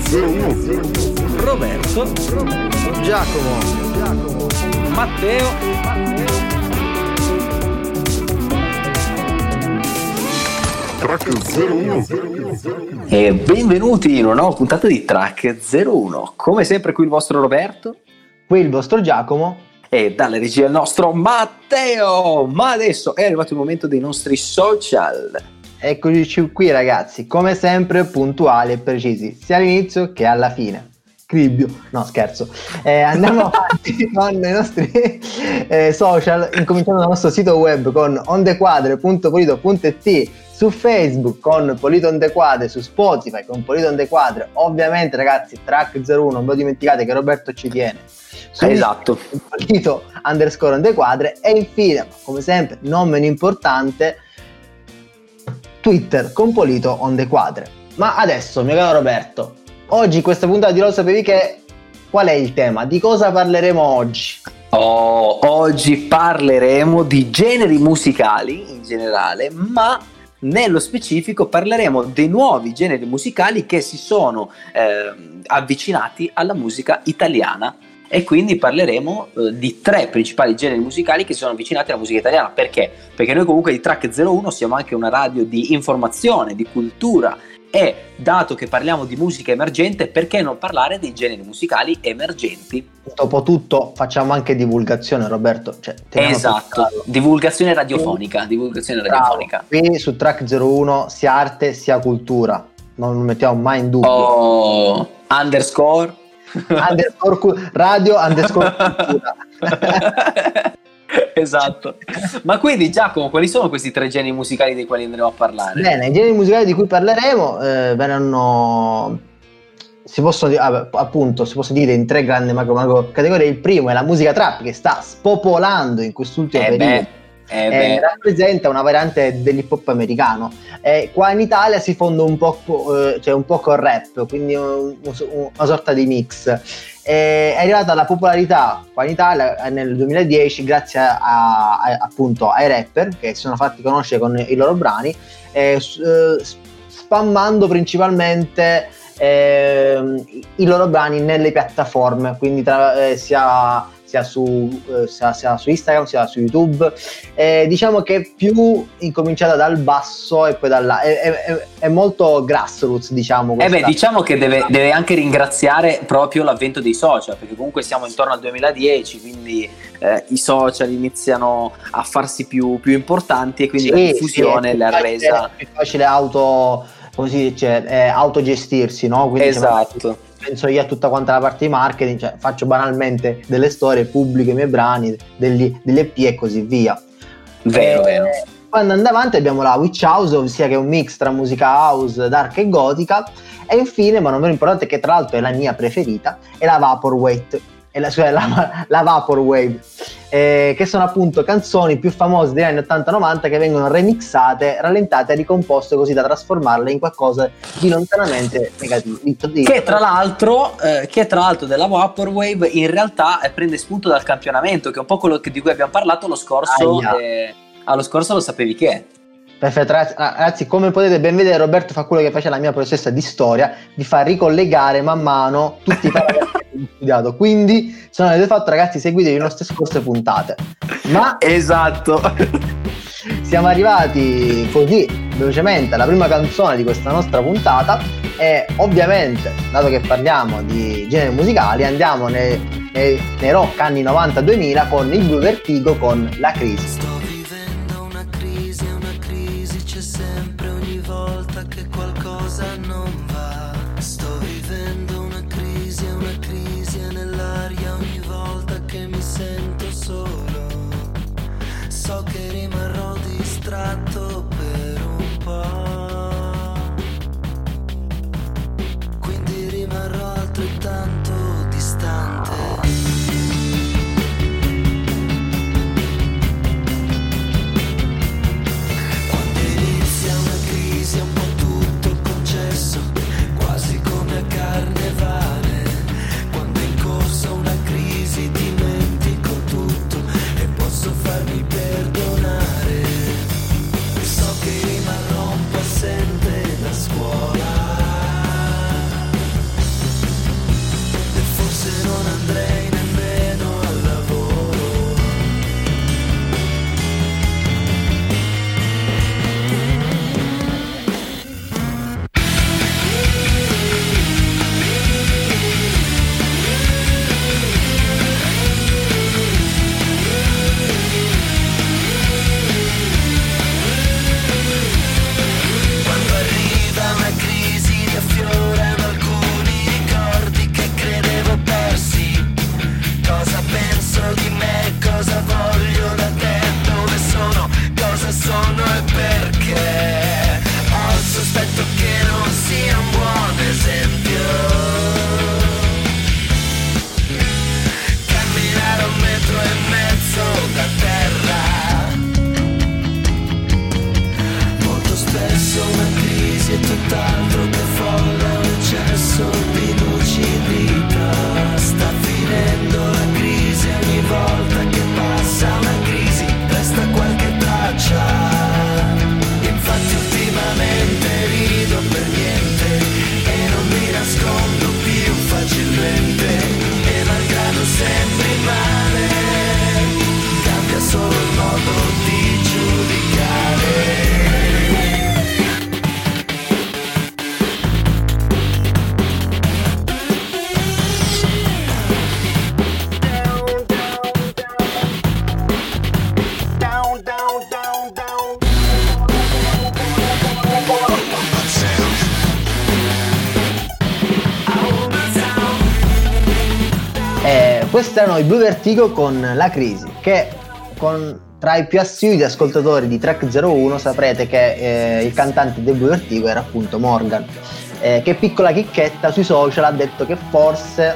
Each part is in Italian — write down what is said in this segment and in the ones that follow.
Roberto, Giacomo, Matteo. E benvenuti in una nuova puntata di Track 01. Come sempre qui il vostro Roberto, qui il vostro Giacomo e dalle regie il nostro Matteo. Ma adesso è arrivato il momento dei nostri social. Eccoci qui ragazzi, come sempre puntuali e precisi, sia all'inizio che alla fine. Cribbio, no scherzo, andiamo avanti con i nostri social, incominciando dal nostro sito web con ondequadre.polito.it, su Facebook con Polito on the Quadre, su Spotify con Polito on the Quadre, ovviamente ragazzi Track 01, non ve lo dimenticate che Roberto ci tiene, su esatto, Polito _ on the Quadre, e infine, come sempre, non meno importante, Twitter con Polito on the Quadre. Ma adesso, mio caro Roberto, oggi questa puntata di Lo sapevi che, qual è il tema? Di cosa parleremo oggi? Oggi parleremo di generi musicali in generale, ma nello specifico parleremo dei nuovi generi musicali che si sono avvicinati alla musica italiana, e quindi parleremo di 3 principali generi musicali che si sono avvicinati alla musica italiana. Perché? Perché noi comunque di Track 01 siamo anche una radio di informazione, di cultura, e dato che parliamo di musica emergente, perché non parlare dei generi musicali emergenti? Dopotutto facciamo anche divulgazione, Roberto, esatto, divulgazione radiofonica. Qui su Track 01 sia arte sia cultura, non mettiamo mai in dubbio. Underscore radio _ cultura. Esatto. Ma quindi Giacomo, quali sono questi 3 generi musicali dei quali andremo a parlare? Bene, i generi musicali di cui parleremo si possono dire in 3 grandi macro categorie. Il primo è la musica trap, che sta spopolando in quest'ultimo periodo. Rappresenta una variante dell'hip hop americano. Qua in Italia si fonda un po' col rap, quindi una sorta di mix. È arrivata alla popolarità qua in Italia nel 2010 grazie appunto ai rapper che si sono fatti conoscere con i loro brani, spammando principalmente i loro brani nelle piattaforme, quindi sia su Instagram sia su YouTube. Diciamo che è più incominciata dal basso e poi è molto grassroots, diciamo. Diciamo che deve anche ringraziare proprio l'avvento dei social, perché comunque siamo intorno al 2010, quindi i social iniziano a farsi più importanti, e quindi la diffusione l'ha resa più facile autogestirsi, no? Quindi esatto. Penso io a tutta quanta la parte di marketing, faccio banalmente delle storie, pubblico i miei brani, degli EP e così via. Vero. Poi andando avanti abbiamo la Witch House, ossia che è un mix tra musica house, dark e gotica, e infine, ma non meno importante, che tra l'altro è la mia preferita, è la Vaporwave, la Vaporwave, che sono appunto canzoni più famose degli anni 80-90 che vengono remixate, rallentate e ricomposte così da trasformarle in qualcosa di lontanamente negativo. Che tra l'altro della Vaporwave in realtà prende spunto dal campionamento, che è un po' quello di cui abbiamo parlato lo scorso. Allo scorso Lo sapevi che? Perfetto, ragazzi, come potete ben vedere, Roberto fa quello che faceva la mia professoressa di storia, di far ricollegare man mano tutti i parametri che abbiamo studiato. Quindi, se non avete fatto, ragazzi, seguite le nostre scorse puntate. Ma esatto, siamo arrivati così velocemente alla prima canzone di questa nostra puntata, e ovviamente, dato che parliamo di generi musicali, andiamo nei rock anni 90-2000 con il Blue Vertigo con La Crisi. Non va, sto vivendo una crisi è nell'aria ogni volta che mi sento solo. So che rimarrò distratto per un po', quindi rimarrò altrettanto distante. Quando inizia una crisi è un po' tutto crisi è tutt'altro che folle, un eccesso di lucidità. Sta finendo la crisi, ogni volta che passa una crisi resta qualche traccia. Infatti ultimamente rido per niente e non mi nascondo più facilmente, e malgrado sembri male cambia solo il modo di giudicare. Questi erano i Blue Vertigo con La Crisi, che tra i più assidui ascoltatori di Track 01 saprete che il cantante dei Blue Vertigo era appunto Morgan, che piccola chicchetta sui social ha detto che forse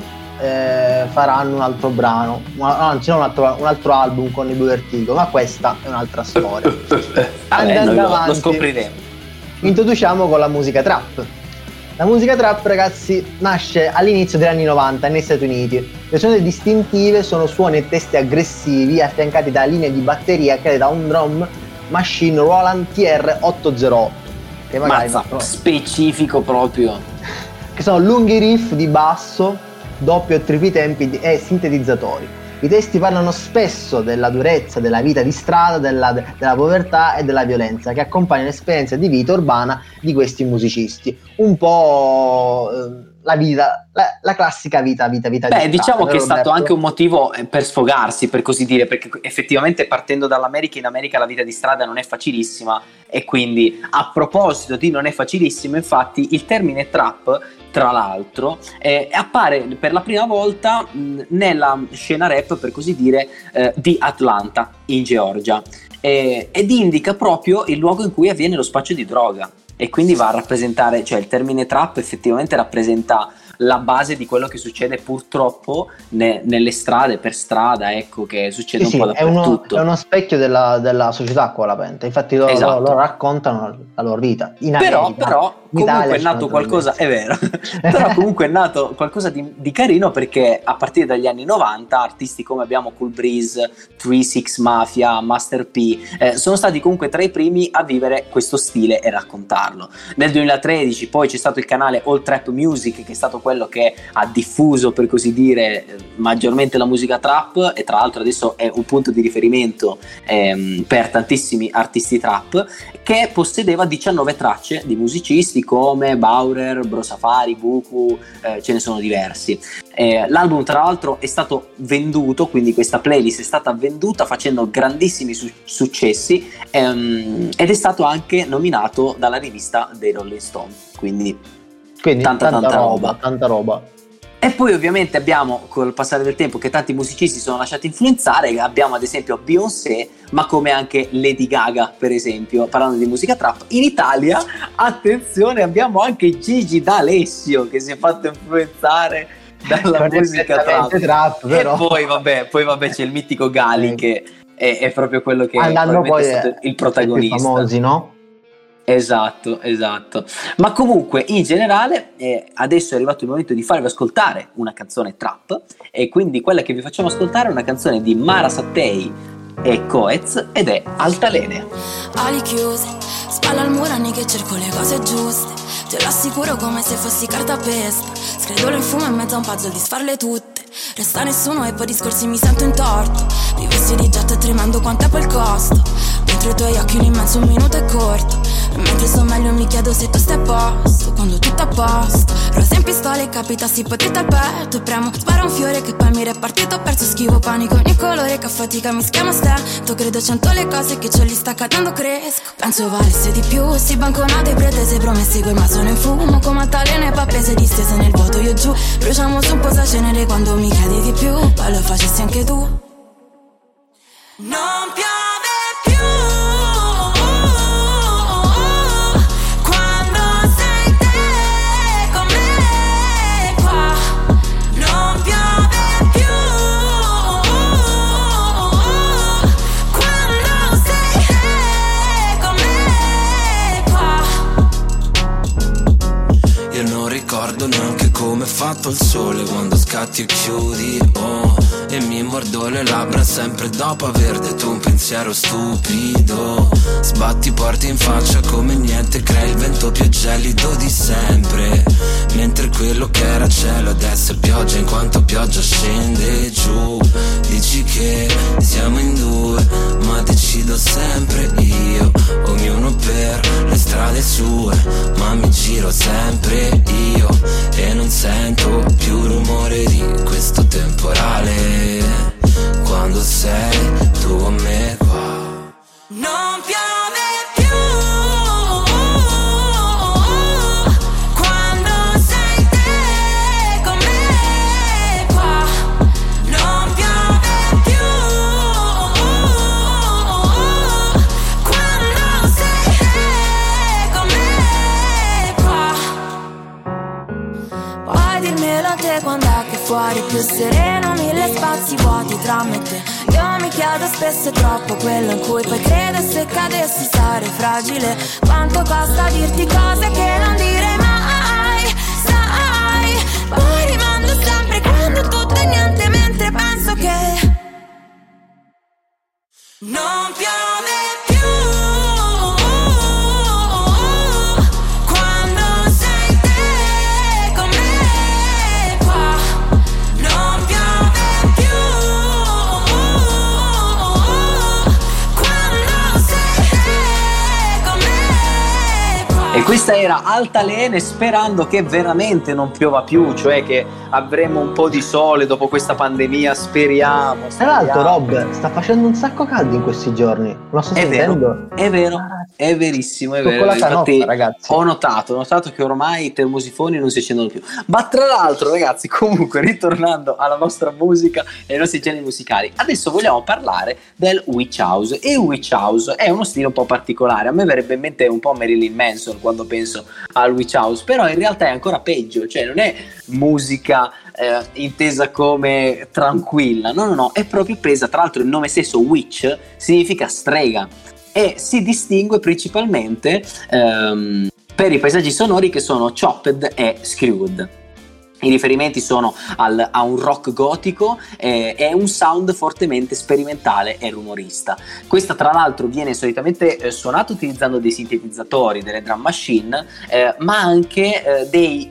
faranno un altro brano, anzi non un altro album con i Blue Vertigo, ma questa è un'altra storia. Andando avanti, lo scopriremo. Introduciamo con la musica trap. La musica trap, ragazzi, nasce all'inizio degli anni 90 negli Stati Uniti. Le suone distintive sono suoni e testi aggressivi affiancati da linee di batteria create da un drum machine Roland TR-808, che magari specifico proprio, che sono lunghi riff di basso, doppio e tripli tempi e sintetizzatori. I testi parlano spesso della durezza della vita di strada, della povertà e della violenza che accompagna l'esperienza di vita urbana di questi musicisti. Un po' la vita, la classica vita di strada. Diciamo che è stato anche un motivo per sfogarsi, per così dire, perché effettivamente partendo dall'America, in America la vita di strada non è facilissima, e quindi a proposito di non è facilissimo, infatti il termine trap, tra l'altro, appare per la prima volta nella scena rap, per così dire, di Atlanta, in Georgia, ed indica proprio il luogo in cui avviene lo spaccio di droga, e quindi va a rappresentare, cioè il termine trap effettivamente rappresenta la base di quello che succede purtroppo nelle strade, per strada, ecco, che succede un po' dappertutto. È uno specchio della società qua la Penta, infatti loro raccontano la loro vita. In America, però comunque è nato qualcosa, è vero, però comunque è nato qualcosa di carino, perché a partire dagli anni 90 artisti come abbiamo Cool Breeze, 3-6 Mafia, Master P sono stati comunque tra i primi a vivere questo stile e raccontarlo. Nel 2013 poi c'è stato il canale All Trap Music, che è stato quello che ha diffuso, per così dire, maggiormente la musica trap, e tra l'altro adesso è un punto di riferimento per tantissimi artisti trap, che possedeva 19 tracce di musicisti come Bauer, Bro Safari, Buku, ce ne sono diversi. L'album tra l'altro è stato venduto, quindi questa playlist è stata venduta facendo grandissimi successi, ed è stato anche nominato dalla rivista dei Rolling Stone, quindi tanta roba. E poi ovviamente abbiamo, col passare del tempo, che tanti musicisti sono lasciati influenzare. Abbiamo ad esempio Beyoncé, ma come anche Lady Gaga, per esempio, parlando di musica trap. In Italia, attenzione, abbiamo anche Gigi D'Alessio, che si è fatto influenzare dalla musica trap. Però. E poi vabbè c'è il mitico Gali, che è proprio quello che poi è stato il protagonista. I più famosi, no? Esatto. Ma comunque in generale adesso è arrivato il momento di farvi ascoltare una canzone trap, e quindi quella che vi facciamo ascoltare è una canzone di Mara Sattei e Coez, ed è Altalene. Ali chiuse, spalla al muro, anni che cerco le cose giuste, te lo assicuro come se fossi carta pesta, scredolo in fumo in mezzo a un puzzle di sfarle tutte. Resta nessuno e poi discorsi mi sento in torto, vivessi di getto e tremando quanto è quel costo, dentro i tuoi occhi l'immenso un minuto è corto, e mentre sto meglio mi chiedo se tu stai a posto, quando tutto a posto. Rosa in pistola e capitassi potete al petto, e premo, sparo un fiore che poi mi repartito, ho perso, schivo panico ogni colore che a fatica mi schiama stento, credo cento le cose che c'ho lì sta cadendo cresco, penso valesse di più, si banconate pretese promessi quel ma sono in fumo, come altalene pappese distese nel vuoto io giù, bruciamo su un po' sa cenere quando mi chiedi di più, poi lo facessi anche tu. Non piove più quando sei te con me qua, non piove più quando sei te con me qua. come è fatto il sole quando scatti e chiudi, oh. E mi mordo le labbra sempre dopo aver detto un pensiero stupido. Sbatti porti in faccia come niente, crei il vento più gelido di sempre. Mentre quello che era cielo adesso è pioggia, in quanto pioggia scende giù. Dici che siamo in due, ma decido sempre io. Ognuno per le strade sue, ma mi giro sempre io. E non sento più rumore di questo temporale, quando sei tu con me qua. Non piove più quando sei te con me qua. Non piove più quando sei te con me qua. Puoi dirmelo a te quando è che fuori più sereno, mille spazi vuoti tra me e te. Io mi chiedo spesso è troppo quello in cui poi credo, se cadessi sarei fragile. Quanto costa dirti cose che non direi mai, sai. Poi rimando sempre quando tutto è niente, mentre penso che non piove più quando sei te con me qua. Non piove più quando sei te con me qua. E questa era Altalene, sperando che veramente non piova più, cioè che avremo un po' di sole dopo questa pandemia, speriamo. Tra l'altro, Rob, sta facendo un sacco caldo in questi giorni. Lo sto sentendo? È vero, è verissimo, è vero. Con la canotta, infatti, ragazzi. ho notato che ormai i termosifoni non si accendono più. Ma tra l'altro, ragazzi, comunque, ritornando alla nostra musica e ai nostri generi musicali, adesso vogliamo parlare del Witch House. E il Witch House è uno stile un po' particolare. A me verrebbe in mente un po' Marilyn Manson quando penso al Witch House, però in realtà è ancora peggio, cioè non è musica intesa come tranquilla, no, è proprio presa. Tra l'altro il nome stesso Witch significa strega e si distingue principalmente per i paesaggi sonori che sono chopped e screwed. I riferimenti sono a un rock gotico e un sound fortemente sperimentale e rumorista. Questa tra l'altro viene solitamente suonata utilizzando dei sintetizzatori, delle drum machine, ma anche dei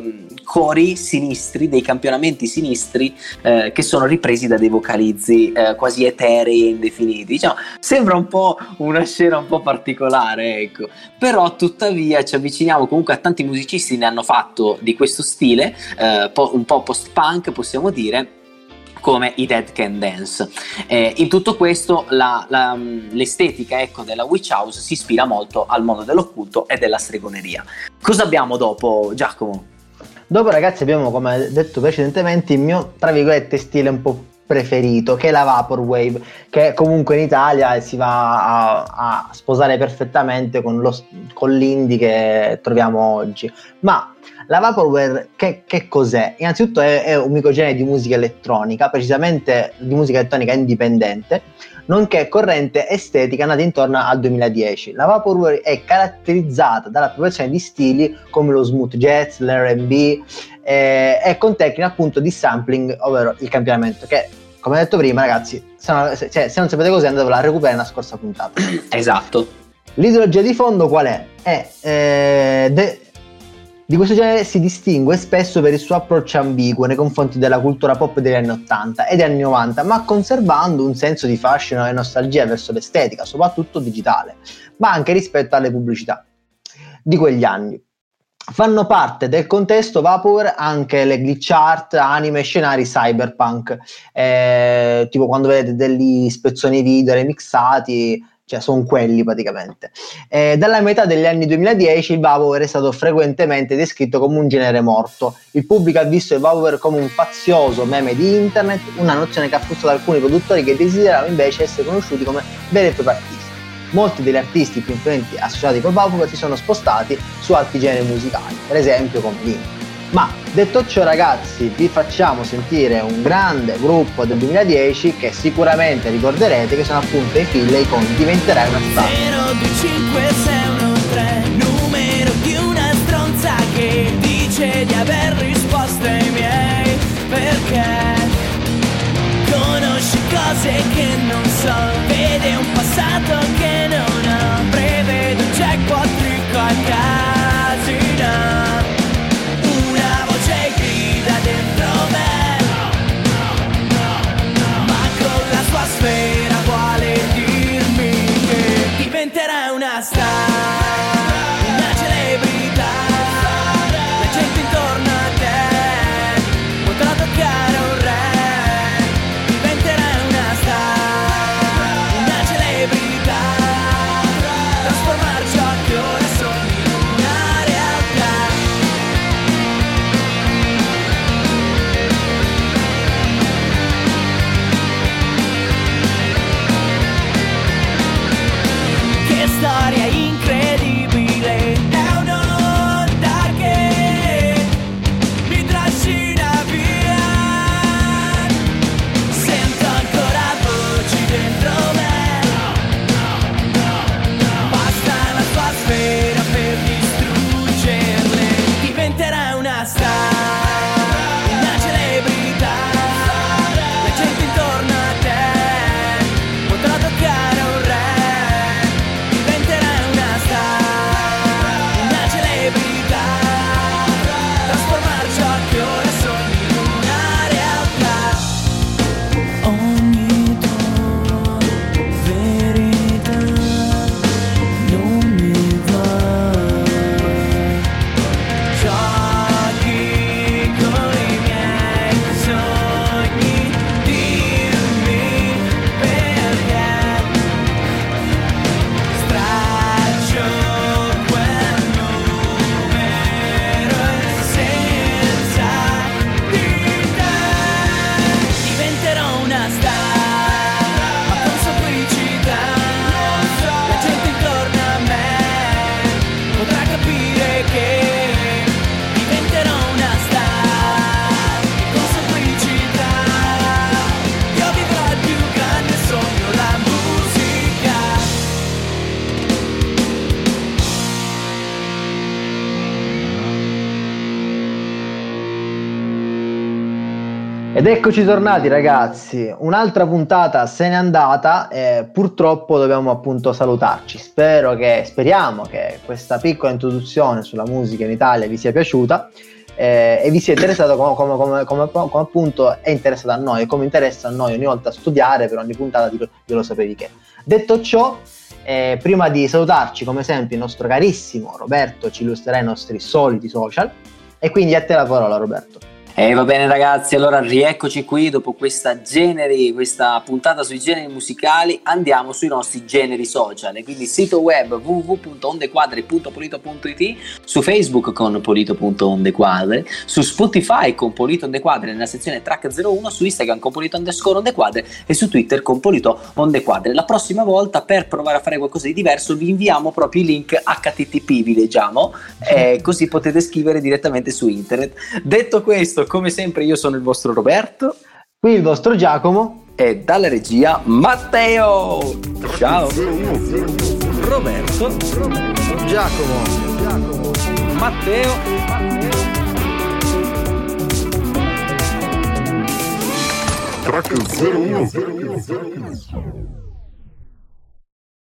cori sinistri, dei campionamenti sinistri che sono ripresi da dei vocalizzi quasi eterei e indefiniti. Diciamo, sembra un po' una scena un po' particolare, ecco. Però tuttavia ci avviciniamo comunque a tanti musicisti ne hanno fatto di questo stile, un po' post-punk possiamo dire, come i Dead Can Dance. In tutto questo l'estetica, ecco, della Witch House si ispira molto al mondo dell'occulto e della stregoneria. Cosa abbiamo dopo, Giacomo? Dopo, ragazzi, abbiamo, come detto precedentemente, il mio, tra virgolette, stile un po' preferito, che è la Vaporwave, che comunque in Italia si va a sposare perfettamente con l'indie che troviamo oggi. Ma la Vaporwave che cos'è? Innanzitutto è un microgenere di musica elettronica, precisamente di musica elettronica indipendente, nonché corrente estetica nata intorno al 2010. La Vaporwave è caratterizzata dall'appropriazione di stili come lo smooth jazz, l'R&B e con tecniche appunto di sampling, ovvero il campionamento, che come detto prima, ragazzi, se non sapete cos'è, andatevela a recuperare nella scorsa puntata. Esatto. L'ideologia di fondo qual è? Di questo genere si distingue spesso per il suo approccio ambiguo nei confronti della cultura pop degli anni 80 e degli anni 90, ma conservando un senso di fascino e nostalgia verso l'estetica, soprattutto digitale, ma anche rispetto alle pubblicità di quegli anni. Fanno parte del contesto Vaporwave anche le glitch art, anime e scenari cyberpunk, tipo quando vedete degli spezzoni video remixati, cioè sono quelli praticamente. Dalla metà degli anni 2010 il Vaporwave è stato frequentemente descritto come un genere morto. Il pubblico ha visto il Vaporwave come un fazioso meme di internet, una nozione che ha affussato alcuni produttori che desideravano invece essere conosciuti come veri e propri artisti. Molti degli artisti più influenti associati col Vaporwave si sono spostati su altri generi musicali, per esempio come l'indie. Ma detto ciò, ragazzi, vi facciamo sentire un grande gruppo del 2010 che sicuramente ricorderete, che sono appunto i Filley con Diventerai una star. 025613, numero di una stronza che dice di aver risposte qualcasina, una voce grida dentro me, ma con la sua sfera vuole dirmi che diventerai una star, una celebrità, la gente intorno a te potrà toccare un re, diventerai una star, una celebrità, trasformare ciò che ora sogni in una realtà. Che storia incredibile, è un'onda che mi trascina via, sento ancora voci dentro me, basta la tua sfera per distruggerle, diventerai una star, una celebrità, la gente intorno a te potrà toccare un re, diventerai una star, una celebrità, trasformare ciò che ora sogni in una realtà. Ogni tua verità non mi va, giochi con i miei sogni, dimmi perché straccio quel numero e senza di te diventerò una star, ma con semplicità la gente intorno a me potrà capire che diventerò una star, con semplicità io vivrò il più grande sogno, la musica. Ed eccoci tornati ragazzi, un'altra puntata se n'è andata e purtroppo dobbiamo appunto salutarci. Speriamo che questa piccola introduzione sulla musica in Italia vi sia piaciuta e vi sia interessato come appunto è interessato a noi e come interessa a noi ogni volta studiare per ogni puntata di Lo sapevi che. Detto ciò, prima di salutarci come sempre il nostro carissimo Roberto ci illustrerà i nostri soliti social e quindi a te la parola Roberto. Va bene ragazzi, allora rieccoci qui dopo questa puntata sui generi musicali. Andiamo sui nostri generi social, quindi sito web www.ondequadre.polito.it, su Facebook con polito.ondequadre, su Spotify con Polito Ondequadre nella sezione track 01, su Instagram con Polito_Ondequadre e su Twitter con Polito Ondequadre. La prossima volta, per provare a fare qualcosa di diverso, vi inviamo proprio i link HTTP, vi leggiamo, così potete scrivere direttamente su internet. Detto questo, come sempre io sono il vostro Roberto, qui il vostro Giacomo e dalla regia Matteo. Ciao Roberto, Giacomo, Matteo. Track 01.